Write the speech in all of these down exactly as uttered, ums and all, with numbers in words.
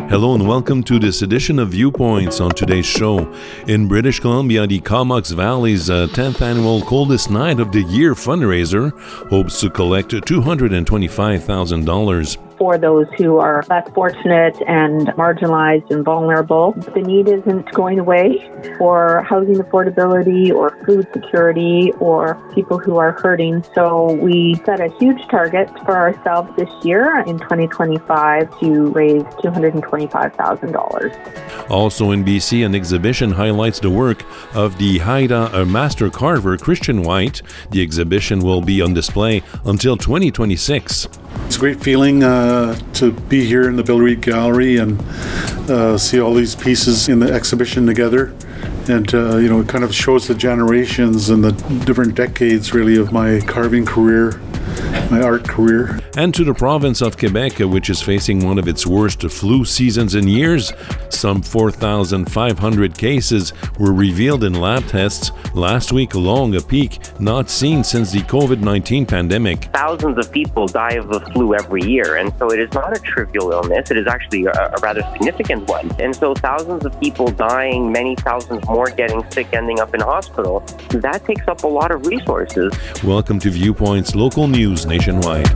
Hello and welcome to this edition of Viewpoints. On today's show, in British Columbia, the Comox Valley's uh, tenth annual Coldest Night of the Year fundraiser hopes to collect two hundred twenty-five thousand dollars. For those who are less fortunate and marginalized and vulnerable, the need isn't going away for housing affordability or food security or people who are hurting. So we set a huge target for ourselves this year in twenty twenty-five to raise two hundred twenty-five thousand dollars. Also in B C, an exhibition highlights the work of the Haida master carver Christian White. The exhibition will be on display until twenty twenty-six. It's a great feeling uh, to be here in the Bill Reid Gallery and uh, see all these pieces in the exhibition together. And, uh, you know, it kind of shows the generations and the different decades, really, of my carving career, my art career. And to the province of Quebec, which is facing one of its worst flu seasons in years. Some four thousand five hundred cases were revealed in lab tests last week along, a peak not seen since the covid nineteen pandemic. Thousands of people die of the flu every year, and so it is not a trivial illness. It is actually a, a rather significant one. And so thousands of people dying, many thousands more getting sick, ending up in hospital, that takes up a lot of resources. Welcome to Viewpoints, local news nationwide.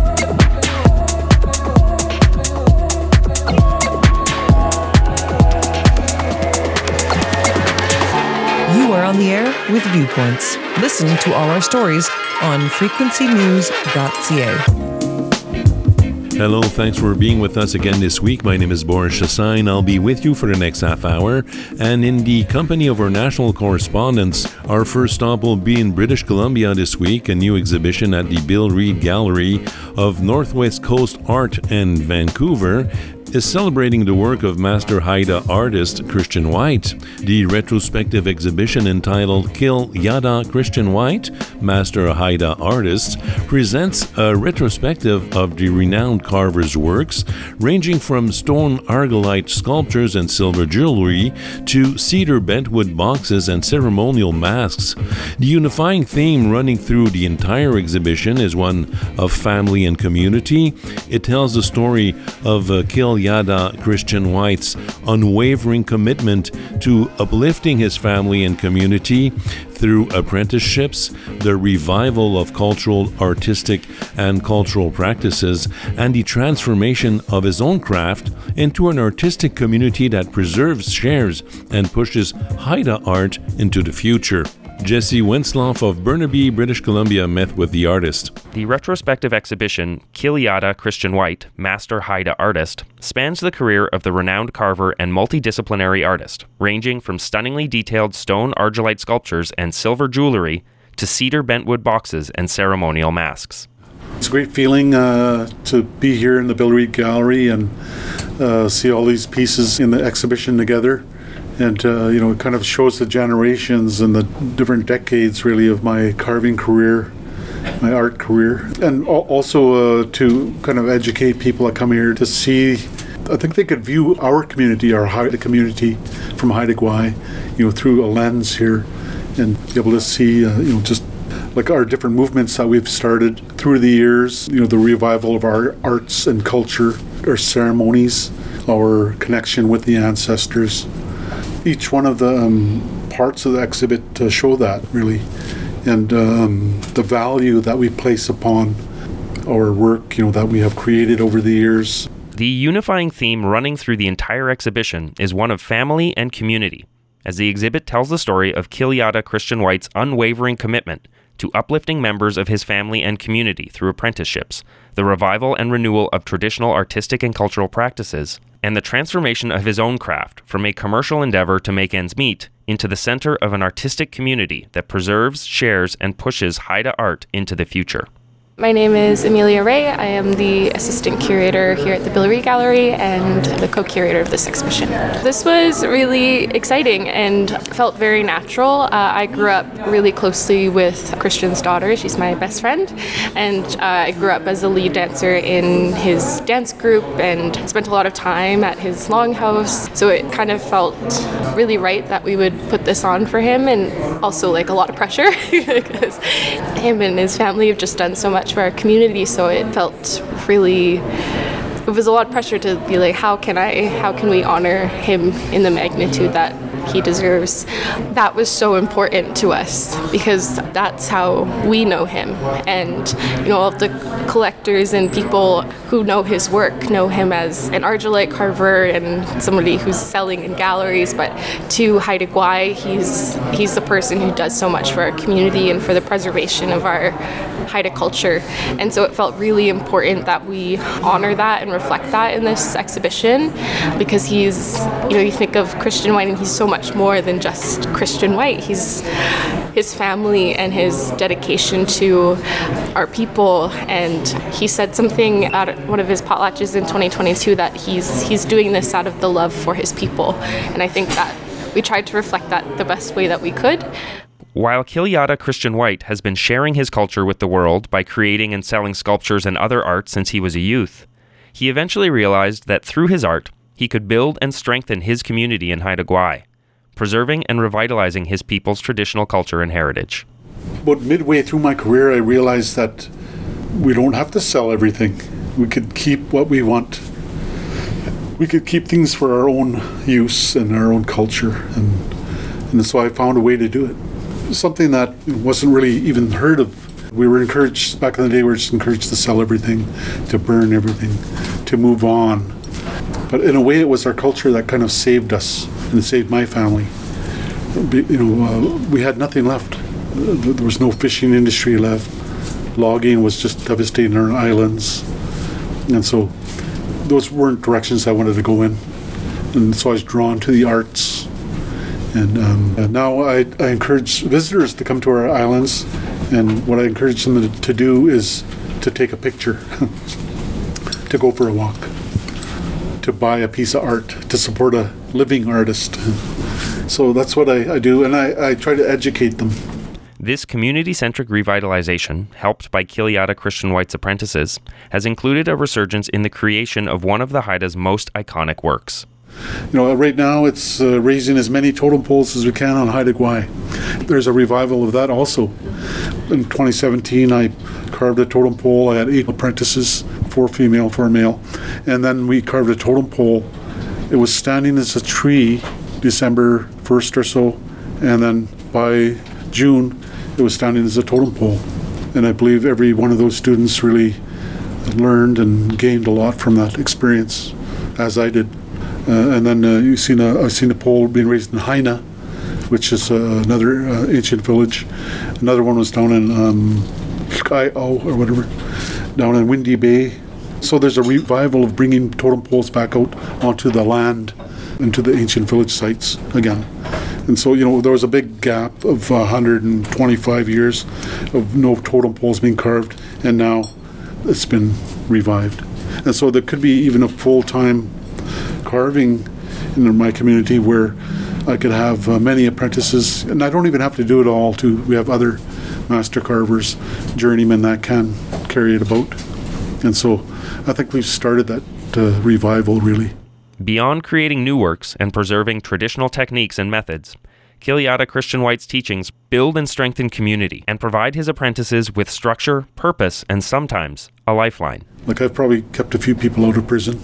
You are on the air with Viewpoints. Listen to all our stories on frequency news dot c a. Hello, thanks for being with us again this week. My name is Boris Chassagne. I'll be with you for the next half hour. And in the company of our national correspondents, our first stop will be in British Columbia this week, a new exhibition at the Bill Reid Gallery of Northwest Coast Art in Vancouver is celebrating the work of master Haida artist Christian White. The retrospective exhibition entitled Kill Yada Christian White, Master Haida Artist, presents a retrospective of the renowned carver's works, ranging from stone argillite sculptures and silver jewelry to cedar bentwood boxes and ceremonial masks. The unifying theme running through the entire exhibition is one of family and community. It tells the story of uh, Kill Yada Christian White's unwavering commitment to uplifting his family and community through apprenticeships, the revival of cultural, artistic, and cultural practices, and the transformation of his own craft into an artistic community that preserves, shares, and pushes Haida art into the future. Jesse Winsloff of Burnaby, British Columbia, met with the artist. The retrospective exhibition, Kill Yada Christian White, Master Haida Artist, spans the career of the renowned carver and multidisciplinary artist, ranging from stunningly detailed stone argillite sculptures and silver jewelry to cedar bentwood boxes and ceremonial masks. It's a great feeling uh, to be here in the Bill Reid Gallery and uh, see all these pieces in the exhibition together. And, uh, you know, it kind of shows the generations and the different decades, really, of my carving career, my art career. And also uh, to kind of educate people that come here to see, I think they could view our community, our Haida community from Haida Gwaii, you know, through a lens here and be able to see, uh, you know, just like our different movements that we've started through the years, you know, the revival of our arts and culture, our ceremonies, our connection with the ancestors. Each one of the um, parts of the exhibit uh, show that, really, and um, the value that we place upon our work, you know, that we have created over the years. The unifying theme running through the entire exhibition is one of family and community, as the exhibit tells the story of Kill Yada Christian White's unwavering commitment to uplifting members of his family and community through apprenticeships, the revival and renewal of traditional artistic and cultural practices, and the transformation of his own craft from a commercial endeavor to make ends meet into the center of an artistic community that preserves, shares, and pushes Haida art into the future. My name is Amelia Ray. I am the assistant curator here at the Bill Reid Gallery and the co-curator of this exhibition. This was really exciting and felt very natural. Uh, I grew up really closely with Christian's daughter. She's my best friend, and uh, I grew up as a lead dancer in his dance group and spent a lot of time at his longhouse. So it kind of felt really right that we would put this on for him, and also like a lot of pressure because him and his family have just done so much for our community, so it felt really it was a lot of pressure to be like, how can I, how can we honor him in the magnitude that he deserves? That was so important to us because that's how we know him. And, you know, all of the collectors and people who know his work know him as an argillite carver and somebody who's selling in galleries. But to Haida Gwaii, he's he's the person who does so much for our community and for the preservation of our Haida culture. And so it felt really important that we honor that and reflect that in this exhibition, because he's, you know, you think of Christian White and he's so much more than just Christian White. He's his family and his dedication to our people. And he said something at one of his potlatches in twenty twenty-two that he's he's doing this out of the love for his people. And I think that we tried to reflect that the best way that we could. While Kiliata Christian White has been sharing his culture with the world by creating and selling sculptures and other art since he was a youth, he eventually realized that through his art, he could build and strengthen his community in Haida Gwaii, preserving and revitalizing his people's traditional culture and heritage. About midway through my career, I realized that we don't have to sell everything. We could keep what we want. We could keep things for our own use and our own culture. And, and so I found a way to do it. Something that wasn't really even heard of. We were encouraged, back in the day, we were just encouraged to sell everything, to burn everything, to move on. But in a way, it was our culture that kind of saved us, and it saved my family. You know, uh, we had nothing left. There was no fishing industry left. Logging was just devastating our islands. And so those weren't directions I wanted to go in. And so I was drawn to the arts. And, um, and now I, I encourage visitors to come to our islands, and what I encourage them to, to do is to take a picture, to go for a walk, to buy a piece of art, to support a living artist. So that's what I, I do, and I, I try to educate them. This community-centric revitalization, helped by Kiliata Christian White's apprentices, has included a resurgence in the creation of one of the Haida's most iconic works. You know, right now it's uh, raising as many totem poles as we can on Haida Gwaii. There's a revival of that also. In twenty seventeen, I carved a totem pole. I had eight apprentices, four female, four male. And then we carved a totem pole. It was standing as a tree December first or so. And then by June, it was standing as a totem pole. And I believe every one of those students really learned and gained a lot from that experience, as I did. Uh, and then uh, you've seen a, I've seen a pole being raised in Haina, which is uh, another uh, ancient village. Another one was down in um, Sky-O or whatever, down in Windy Bay. So there's a revival of bringing totem poles back out onto the land, into the ancient village sites again. And so, you know, there was a big gap of one hundred twenty-five years of no totem poles being carved, and now it's been revived. And so there could be even a full-time carving in my community where I could have uh, many apprentices, and I don't even have to do it all too. We have other master carvers, journeymen that can carry it about. And so I think we've started that uh, revival really. Beyond creating new works and preserving traditional techniques and methods, Kiliata Christian White's teachings build and strengthen community and provide his apprentices with structure, purpose, and sometimes a lifeline. Like I've probably kept a few people out of prison.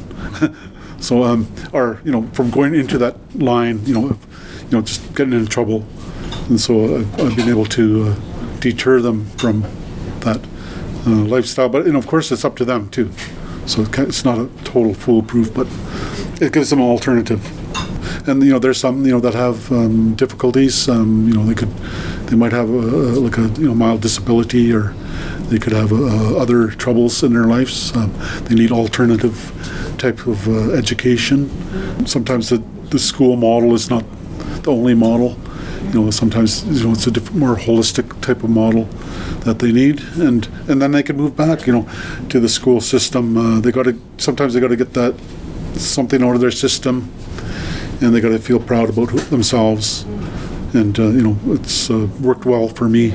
So, um, or, you know, from going into that line, you know, you know, just getting into trouble. And so I've, I've been able to uh, deter them from that uh, lifestyle. But, you know, of course, it's up to them, too. So it's not a total foolproof, but it gives them an alternative. And, you know, there's some, you know, that have um, difficulties. Um, you know, they could, they might have, a, like, a, you know, mild disability, or they could have uh, other troubles in their lives. Um, they need alternative type of uh, education. Sometimes the, the school model is not the only model. You know, sometimes, you know, it's a different, more holistic type of model that they need, and and then they can move back, you know, to the school system. Uh, they got to sometimes they got to get that something out of their system, and they got to feel proud about themselves. And uh, you know, it's uh, worked well for me.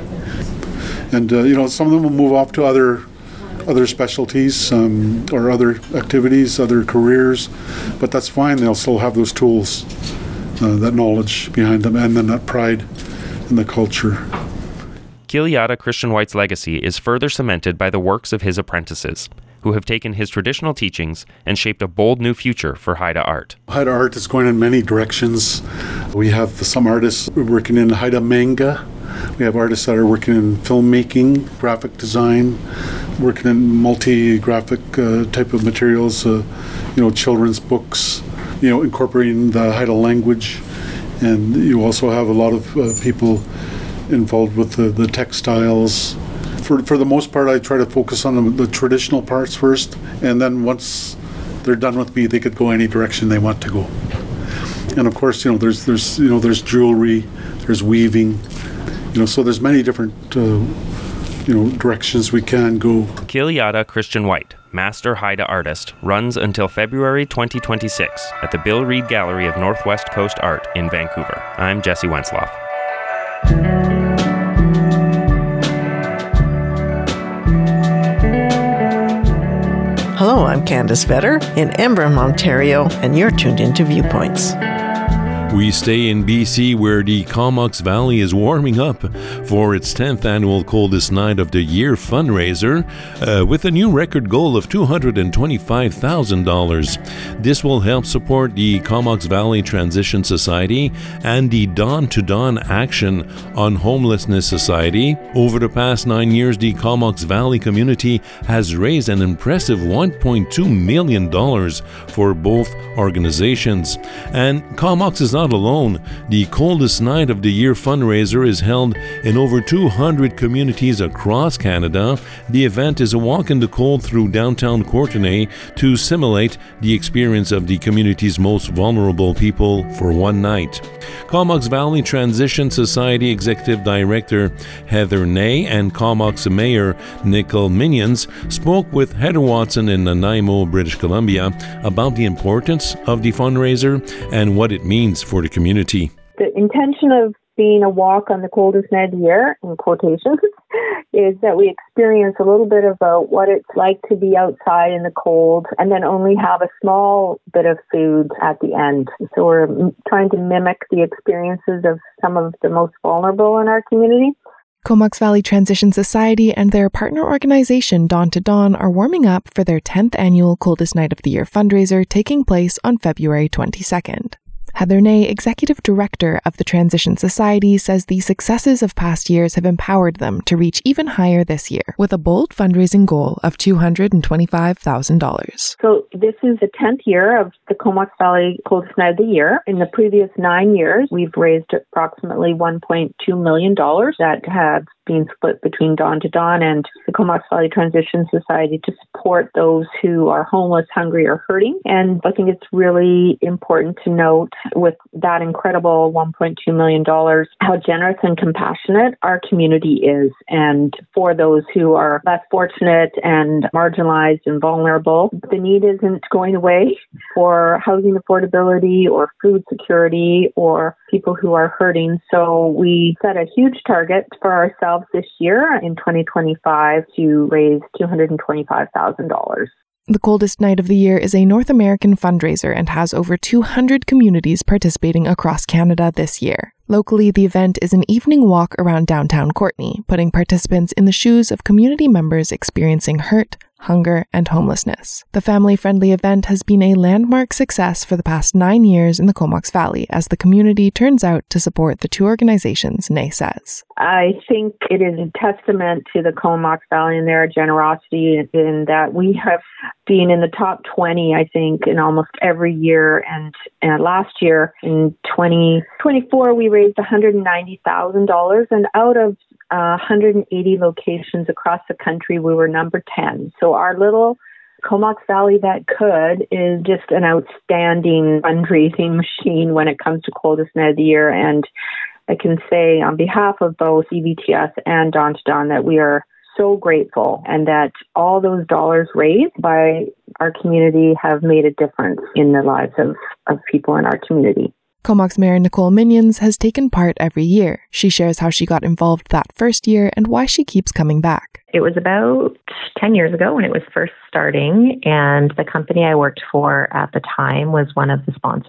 And uh, you know, some of them will move off to other. other specialties um, or other activities, other careers, but that's fine. They'll still have those tools, uh, that knowledge behind them, and then that pride in the culture. Kiliata Christian White's legacy is further cemented by the works of his apprentices, who have taken his traditional teachings and shaped a bold new future for Haida art. Haida art is going in many directions. We have some artists working in Haida manga. We have artists that are working in filmmaking, graphic design, working in multi-graphic uh, type of materials, uh, you know, children's books, you know, incorporating the Haida language. And you also have a lot of uh, people involved with the, the textiles. For for the most part, I try to focus on the, the traditional parts first, and then once they're done with me, they could go any direction they want to go. And of course, you know, there's there's you know there's jewelry, there's weaving, you know, so there's many different uh, you know directions we can go. Kiliata Christian White, master Haida artist, runs until February twenty twenty-six at the Bill Reid Gallery of Northwest Coast Art in Vancouver. I'm Jesse Wensloff. Hello, I'm Candace Vetter in Embrun, Ontario, and you're tuned into Viewpoints. We stay in B C, where the Comox Valley is warming up for its tenth annual Coldest Night of the Year fundraiser uh, with a new record goal of two hundred twenty-five thousand dollars. This will help support the Comox Valley Transition Society and the Dawn to Dawn Action on Homelessness Society. Over the past nine years, the Comox Valley community has raised an impressive one point two million dollars for both organizations. And Comox is not alone. The Coldest Night of the Year fundraiser is held in over two hundred communities across Canada. The event is a walk in the cold through downtown Courtenay to simulate the experience of the community's most vulnerable people for one night. Comox Valley Transition Society Executive Director Heather Ney and Comox Mayor Nicole Minions spoke with Heather Watson in Nanaimo, British Columbia about the importance of the fundraiser and what it means for the community. The intention of being a walk on the coldest night of the year, in quotations, is that we experience a little bit about what it's like to be outside in the cold and then only have a small bit of food at the end. So we're trying to mimic the experiences of some of the most vulnerable in our community. Comox Valley Transition Society and their partner organization Dawn to Dawn are warming up for their tenth annual Coldest Night of the Year fundraiser taking place on February twenty-second. Heather Ney, Executive Director of the Transition Society, says the successes of past years have empowered them to reach even higher this year, with a bold fundraising goal of two hundred twenty-five thousand dollars. So this is the tenth year of the Comox Valley Coldest Night of the Year. In the previous nine years, we've raised approximately one point two million dollars that have been split between Dawn to Dawn and the Comox Valley Transition Society to support those who are homeless, hungry, or hurting. And I think it's really important to note with that incredible one point two million dollars how generous and compassionate our community is. And for those who are less fortunate and marginalized and vulnerable, the need isn't going away for housing affordability or food security or people who are hurting. So we set a huge target for ourselves this year in twenty twenty-five to raise two hundred twenty-five thousand dollars. The Coldest Night of the Year is a North American fundraiser and has over two hundred communities participating across Canada this year. Locally, the event is an evening walk around downtown Courtenay, putting participants in the shoes of community members experiencing hurt, hunger, and homelessness. The family-friendly event has been a landmark success for the past nine years in the Comox Valley as the community turns out to support the two organizations, Ney says. I think it is a testament to the Comox Valley and their generosity in that we have been in the top twenty, I think, in almost every year. And, and last year, in twenty twenty-four, we raised one hundred ninety thousand dollars, and out of uh, one hundred eighty locations across the country, we were number ten. So our little Comox Valley That Could is just an outstanding fundraising machine when it comes to Coldest Night of the Year. And I can say on behalf of both E V T S and Dawn to Dawn that we are so grateful and that all those dollars raised by our community have made a difference in the lives of, of people in our community. Comox Mayor Nicole Minions has taken part every year. She shares how she got involved that first year and why she keeps coming back. It was about ten years ago when it was first starting, and the company I worked for at the time was one of the sponsors.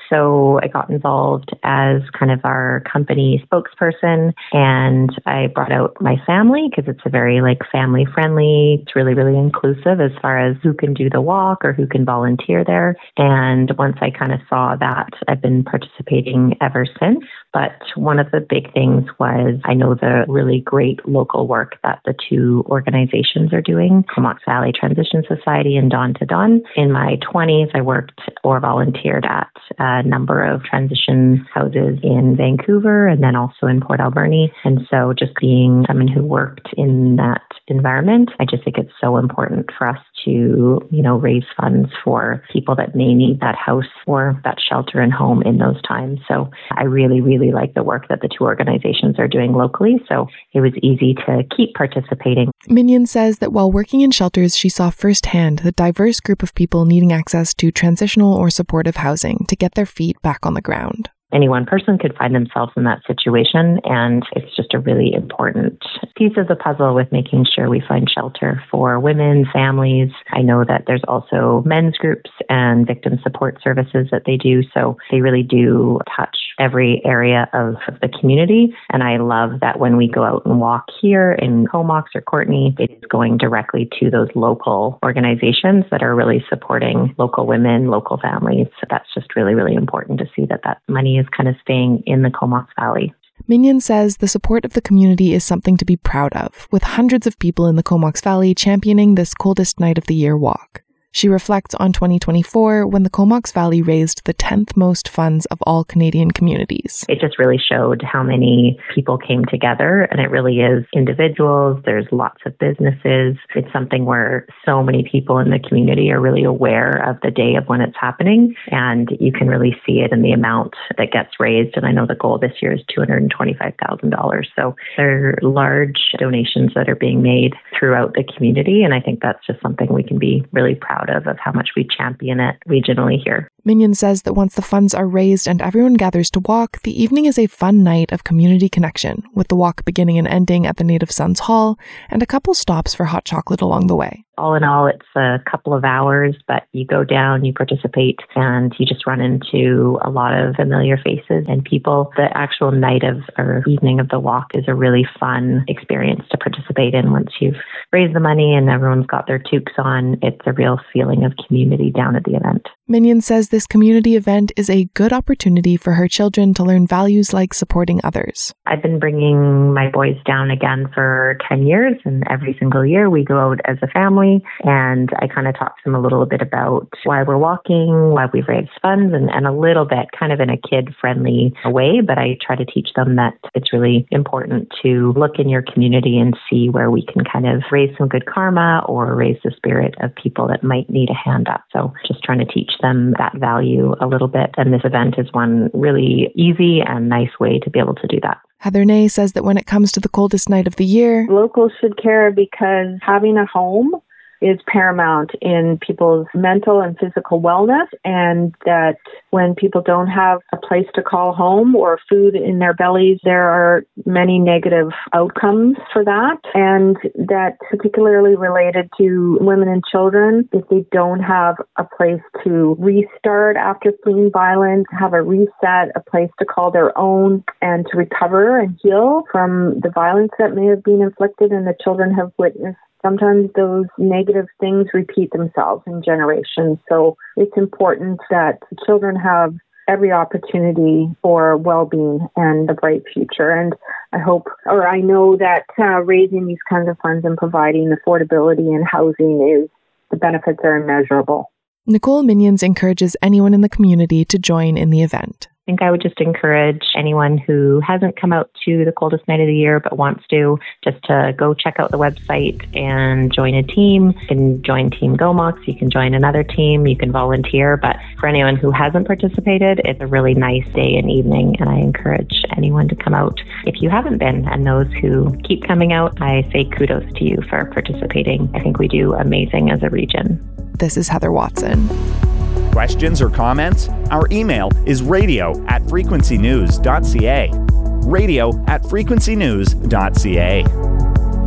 So I got involved as kind of our company spokesperson, and I brought out my family because it's a very like family friendly. It's really, really inclusive as far as who can do the walk or who can volunteer there. And once I kind of saw that, I've been participating ever since. But one of the big things was I know the really great local work that the two organizations are doing, Comox Valley Transition Society and Dawn to Dawn. In my twenties, I worked or volunteered at a number of transition houses in Vancouver and then also in Port Alberni. And so just being someone who worked in that environment, I just think it's so important for us to, you know, raise funds for people that may need that house or that shelter and home in those times. So I really, really like the work that the two organizations are doing locally. So it was easy to keep participating. Minion says that while working in shelters, she saw firsthand the diverse group of people needing access to transitional or supportive housing to get their feet back on the ground. Any one person could find themselves in that situation, and it's just a really important piece of the puzzle with making sure we find shelter for women, families. I know that there's also men's groups and victim support services that they do, so they really do touch every area of the community. And I love that when we go out and walk here in Comox or Courtenay, it is going directly to those local organizations that are really supporting local women, local families. So that's just really, really important to see that that money is kind of staying in the Comox Valley. Minion says the support of the community is something to be proud of, with hundreds of people in the Comox Valley championing this coldest night of the year walk. She reflects on twenty twenty-four when the Comox Valley raised the tenth most funds of all Canadian communities. It just really showed how many people came together, and it really is individuals. There's lots of businesses. It's something where so many people in the community are really aware of the day of when it's happening, and you can really see it in the amount that gets raised. And I know the goal this year is two hundred twenty-five thousand dollars. So there are large donations that are being made throughout the community, and I think that's just something we can be really proud of, of how much we champion it regionally here. Minion says that once the funds are raised and everyone gathers to walk, the evening is a fun night of community connection, with the walk beginning and ending at the Native Sons Hall and a couple stops for hot chocolate along the way. All in all, it's a couple of hours, but you go down, you participate, and you just run into a lot of familiar faces and people. The actual night of or evening of the walk is a really fun experience to participate in. Once you've raised the money and everyone's got their toques on, it's a real feeling of community down at the event. Minion says this community event is a good opportunity for her children to learn values like supporting others. I've been bringing my boys down again for ten years, and every single year we go out as a family, and I kind of talk to them a little bit about why we're walking, why we've raised funds, and, and a little bit kind of in a kid-friendly way, but I try to teach them that it's really important to look in your community and see where we can kind of raise some good karma or raise the spirit of people that might need a hand up. So just trying to teach them that value a little bit, and this event is one really easy and nice way to be able to do that. Heather Ney says that when it comes to the coldest night of the year, locals should care because having a home is paramount in people's mental and physical wellness, and that when people don't have a place to call home or food in their bellies, there are many negative outcomes for that, and that particularly related to women and children. If they don't have a place to restart after fleeing violence, have a reset, a place to call their own, and to recover and heal from the violence that may have been inflicted and the children have witnessed, sometimes those negative things repeat themselves in generations. So it's important that children have every opportunity for well-being and a bright future. And I hope, or I know that uh, raising these kinds of funds and providing affordability and housing is, the benefits are immeasurable. Nicole Minions encourages anyone in the community to join in the event. I think I would just encourage anyone who hasn't come out to the coldest night of the year but wants to, just to go check out the website and join a team. You can join Team Comox, you can join another team, you can volunteer. But for anyone who hasn't participated, it's a really nice day and evening, and I encourage anyone to come out if you haven't been. And those who keep coming out, I say kudos to you for participating. I think we do amazing as a region. This is Heather Watson. Questions or comments? Our email is radio at frequency news dot c a. radio at frequency news dot c a.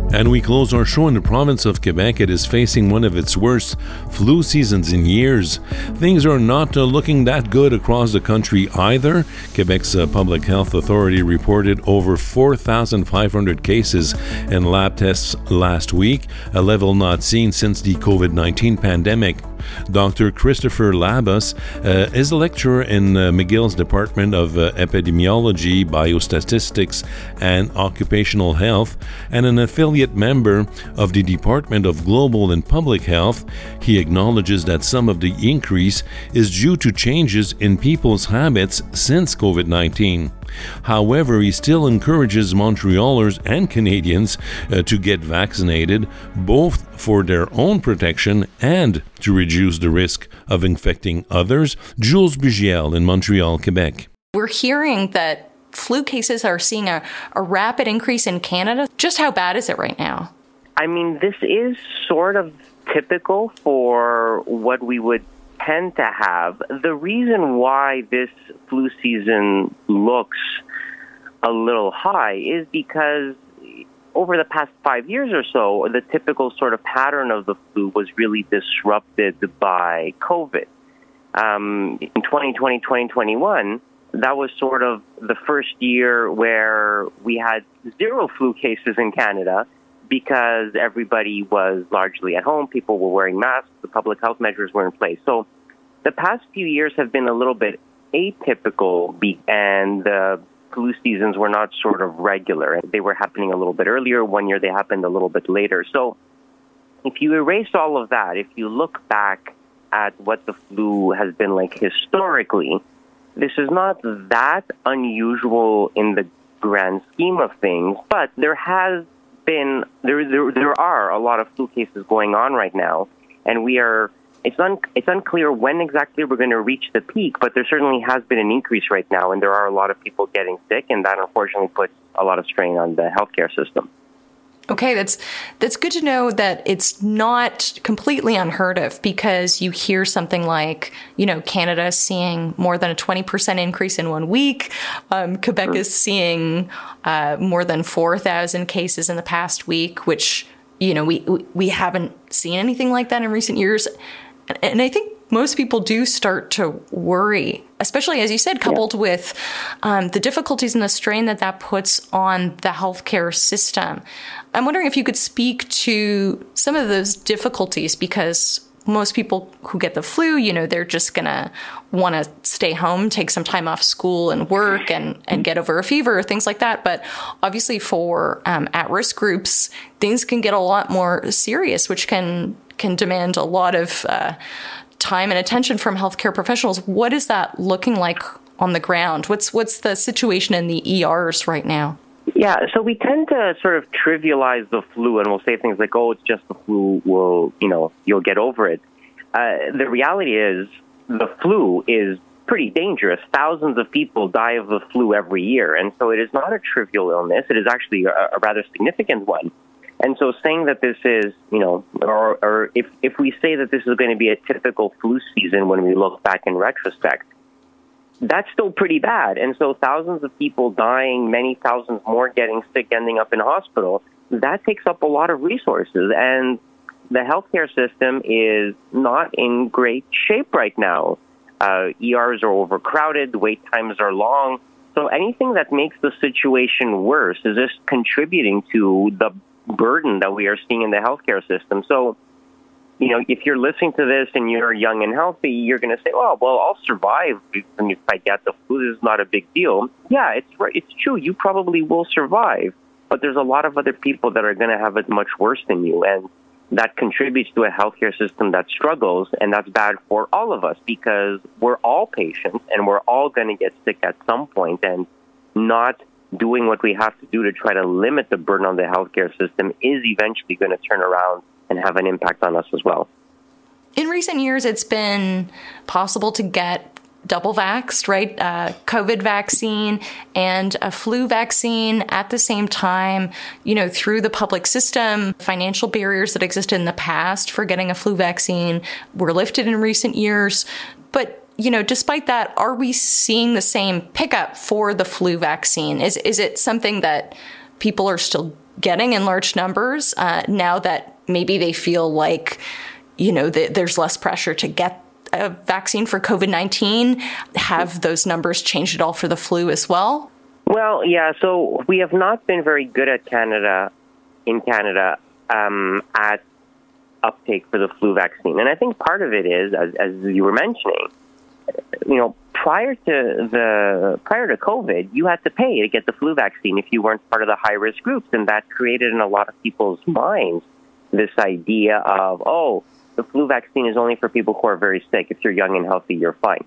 And we close our show in the province of Quebec. It is facing one of its worst flu seasons in years. Things are not uh, looking that good across the country either. Quebec's uh, Public Health Authority reported over four thousand five hundred cases and lab tests last week, a level not seen since the COVID nineteen pandemic. Doctor Christopher Labus uh, is a lecturer in uh, McGill's Department of uh, Epidemiology, Biostatistics, and Occupational Health, and an affiliate member of the Department of Global and Public Health. He acknowledges that some of the increase is due to changes in people's habits since COVID nineteen. However, he still encourages Montrealers and Canadians uh, to get vaccinated, both for their own protection and to reduce the risk of infecting others. Jules Bugiel in Montreal, Quebec. We're hearing that flu cases are seeing a, a rapid increase in Canada. Just how bad is it right now? I mean, this is sort of typical for what we would tend to have. The reason why this flu season looks a little high is because over the past five years or so, the typical sort of pattern of the flu was really disrupted by COVID. Um, in twenty twenty, twenty twenty-one, that was sort of the first year where we had zero flu cases in Canada because everybody was largely at home. People were wearing masks. The public health measures were in place. So the past few years have been a little bit atypical, and the flu seasons were not sort of regular. They were happening a little bit earlier. One year they happened a little bit later. So if you erase all of that, if you look back at what the flu has been like historically, this is not that unusual in the grand scheme of things, but there has been, there, there, there are a lot of flu cases going on right now, and we are, it's, un, it's unclear when exactly we're going to reach the peak, but there certainly has been an increase right now, and there are a lot of people getting sick, and that unfortunately puts a lot of strain on the healthcare system. Okay, that's that's good to know that it's not completely unheard of, because you hear something like, you know, Canada seeing more than a twenty percent increase in one week. Um, Quebec mm-hmm. is seeing uh, more than four thousand cases in the past week, which, you know, we, we haven't seen anything like that in recent years. And I think most people do start to worry, especially, as you said, coupled yeah. with um, the difficulties and the strain that that puts on the healthcare system. I'm wondering if you could speak to some of those difficulties, because most people who get the flu, you know, they're just going to want to stay home, take some time off school and work and, and get over a fever or things like that. But obviously for um, at-risk groups, things can get a lot more serious, which can can demand a lot of uh, time and attention from healthcare professionals. What is that looking like on the ground? What's what's the situation in the E Rs right now? Yeah, so we tend to sort of trivialize the flu, and we'll say things like, oh, it's just the flu, we'll, you know, you'll get over it. Uh, the reality is the flu is pretty dangerous. Thousands of people die of the flu every year, and so it is not a trivial illness. It is actually a, a rather significant one. And so saying that this is, you know, or, or if, if we say that this is going to be a typical flu season when we look back in retrospect, that's still pretty bad. And so thousands of people dying, many thousands more getting sick, ending up in hospital, that takes up a lot of resources. And the healthcare system is not in great shape right now. Uh, E Rs are overcrowded, wait times are long. So anything that makes the situation worse is just contributing to the burden that we are seeing in the healthcare system. So, you know, if you're listening to this and you're young and healthy, you're going to say, oh, well, I'll survive if I get the flu. This is not a big deal. Yeah, it's it's true. You probably will survive. But there's a lot of other people that are going to have it much worse than you. And that contributes to a healthcare system that struggles. And that's bad for all of us, because we're all patients and we're all going to get sick at some point. And not doing what we have to do to try to limit the burden on the healthcare system is eventually going to turn around and have an impact on us as well. In recent years, it's been possible to get double vaxxed, right? Uh, COVID vaccine and a flu vaccine at the same time, you know, through the public system. Financial barriers that existed in the past for getting a flu vaccine were lifted in recent years. But you know, despite that, are we seeing the same pickup for the flu vaccine? Is is it something that people are still getting in large numbers uh, now that maybe they feel like, you know, th- there's less pressure to get a vaccine for COVID nineteen? Have those numbers changed at all for the flu as well? Well, yeah, so we have not been very good at Canada, in Canada, um, at uptake for the flu vaccine. And I think part of it is, as, as you were mentioning, you know, prior to the prior to COVID, you had to pay to get the flu vaccine if you weren't part of the high-risk groups. And that created in a lot of people's minds this idea of, oh, the flu vaccine is only for people who are very sick. If you're young and healthy, you're fine.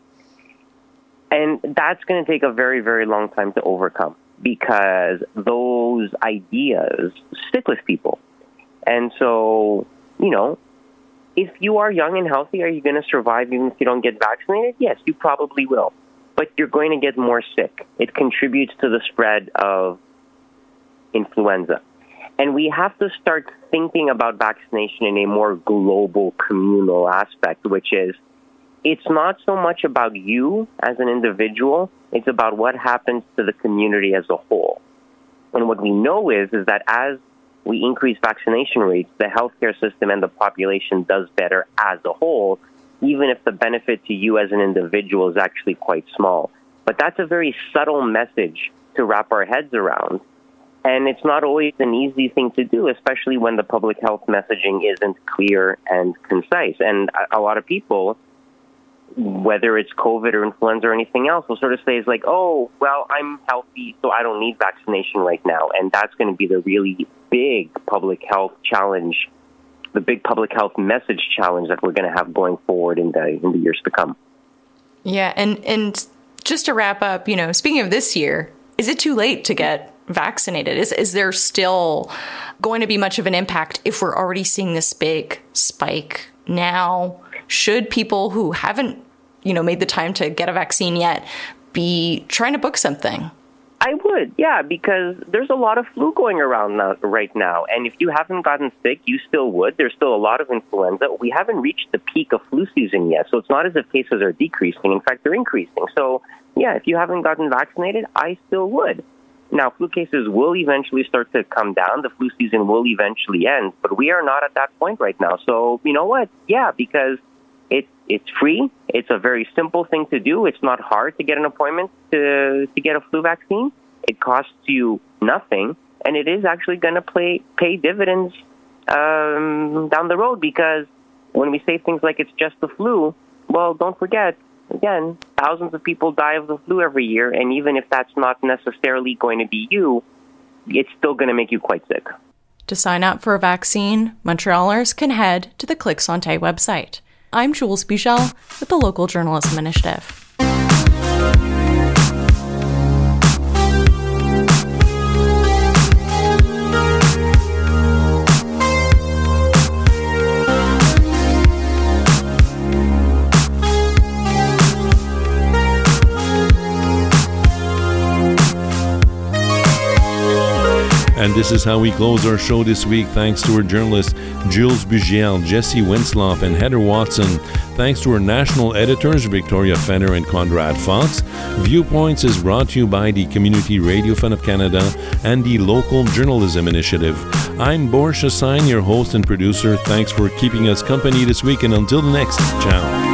And that's going to take a very, very long time to overcome because those ideas stick with people. And so, you know, if you are young and healthy, are you going to survive even if you don't get vaccinated? Yes, you probably will. But you're going to get more sick. It contributes to the spread of influenza. And we have to start thinking about vaccination in a more global, communal aspect, which is it's not so much about you as an individual. It's about what happens to the community as a whole. And what we know is, is that as we increase vaccination rates, the healthcare system and the population does better as a whole, even if the benefit to you as an individual is actually quite small. But that's a very subtle message to wrap our heads around. And it's not always an easy thing to do, especially when the public health messaging isn't clear and concise. And a lot of people, whether it's COVID or influenza or anything else, will sort of say, it's like, oh, well, I'm healthy, so I don't need vaccination right now. And that's going to be the really big public health challenge, the big public health message challenge that we're going to have going forward in the in the years to come. Yeah, and, and just to wrap up, you know, speaking of this year, is it too late to get vaccinated? Is is there still going to be much of an impact if we're already seeing this big spike now? Should people who haven't, you know, made the time to get a vaccine yet be trying to book something? I would, yeah, because there's a lot of flu going around now, right now. And if you haven't gotten sick, you still would. There's still a lot of influenza. We haven't reached the peak of flu season yet. So it's not as if cases are decreasing. In fact, they're increasing. So, yeah, if you haven't gotten vaccinated, I still would. Now, flu cases will eventually start to come down. The flu season will eventually end. But we are not at that point right now. So, you know what? Yeah, because it, it's free. It's a very simple thing to do. It's not hard to get an appointment to, to get a flu vaccine. It costs you nothing. And it is actually going to play, pay dividends um, down the road, because when we say things like it's just the flu, well, don't forget, again, thousands of people die of the flu every year, and even if that's not necessarily going to be you, it's still going to make you quite sick. To sign up for a vaccine, Montrealers can head to the Clic Santé website. I'm Jules Bugel with the Local Journalism Initiative. And this is how we close our show this week. Thanks to our journalists Jules Bugel, Jesse Winsloff, and Heather Watson. Thanks to our national editors Victoria Fenner and Conrad Fox. Viewpoints is brought to you by the Community Radio Fund of Canada and the Local Journalism Initiative. I'm Boris Chassagne, your host and producer. Thanks for keeping us company this week, and until the next, ciao.